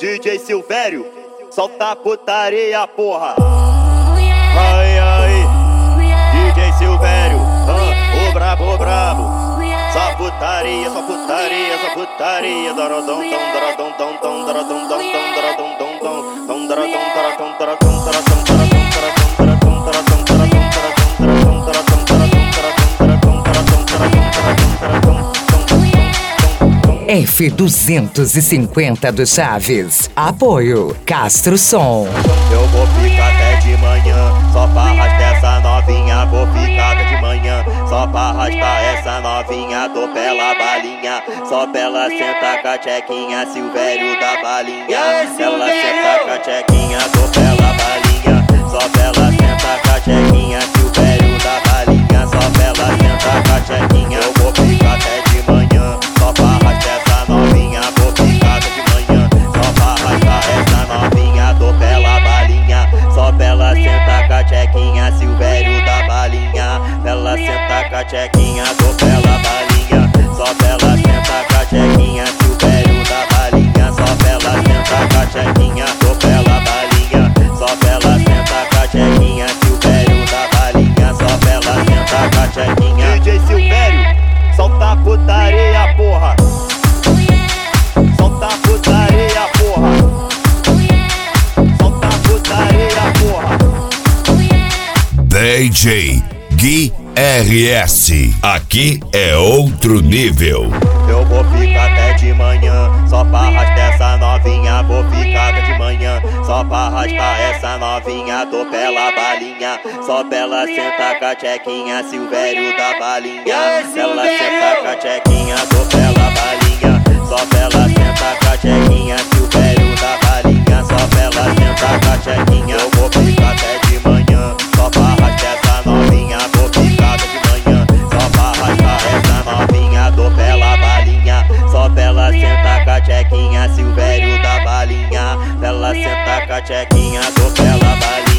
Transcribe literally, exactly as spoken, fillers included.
D J Silvério, solta a putaria, porra. Ai, ai, D J Silvério, ah, o brabo, o brabo. Só putaria, só putaria, só putaria. Dorodom, dom, dorodom, dom, dom, dorodom, dom, dom, dorodom, dom, dom, dom, dorodom, dorodom, dorodom, dorodom, dorodom, dorodom, dorodom, dorodom, F duzentos e cinquenta do Chaves. Apoio Castro Som. Eu vou ficar até de manhã, só pra arrastar essa novinha. Vou ficar até de manhã, só pra arrastar essa novinha. Tô pela balinha, só pra ela sentar com a tchequinha. Silvério da balinha, ela senta com a tchequinha. Tô pela balinha, só pra ela sentar com a tchequinha. Silvério da balinha, só pra ela sentar com a tchequinha. Eu vou ficar até de manhã, só pra arrastar essa novinha. Vou ficar até de manhã, só pra arrastar essa novinha. Tô pela balinha, só pra ela sentar com a tchequinha. Silvério da balinha, ela senta com a tchequinha. Tô pela balinha, só pra ela sentar com a tchequinha. Silvério da balinha, só pra ela sentar com a tchequinha. Tô pela balinha, só pra ela sentar com a tchequinha. Silvério da balinha, só pra ela sentar com a tchequinha. D J Silvério, solta a putaria, porra. Solta a putaria, porra. Solta a putaria, porra. D J Gui R S, aqui é outro nível. Eu vou ficar até de manhã, só pra arrastar essa novinha. Vou ficar até de manhã, só pra arrastar essa novinha. Tô pela balinha, só pra ela sentar com a tchequinha. Silvério da balinha, ela senta com a tchequinha. Tô pela balinha, só pra ela sentar com a tchequinha. Silvério da balinha, só pra ela sentar com a tchequinha. Eu vou ficar até de manhã, só pra arrastar essa novinha. Vou ficar até de manhã, só pra arrastar essa novinha. Tô pela balinha, só pra ela sentar com a tchequinha. Silvério da balinha, ela senta com a tchequinha. Tô pela balinha.